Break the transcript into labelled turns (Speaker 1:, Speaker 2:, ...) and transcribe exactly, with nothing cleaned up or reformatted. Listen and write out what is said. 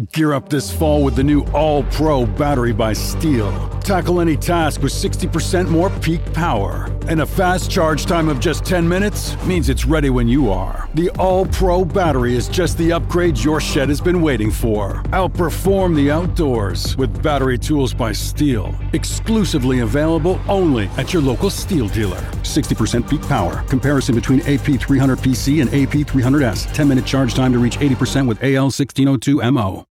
Speaker 1: Gear up this fall with the new All-Pro battery by Steel. Tackle any task with sixty percent more peak power. And a fast charge time of just ten minutes means it's ready when you are. The All-Pro battery is just the upgrade your shed has been waiting for. Outperform the outdoors with battery tools by Steel. Exclusively available only at your local Steel dealer. sixty percent peak power. Comparison between A P three hundred P C and A P three hundred S. ten minute charge time to reach eighty percent with A L sixteen oh two M O.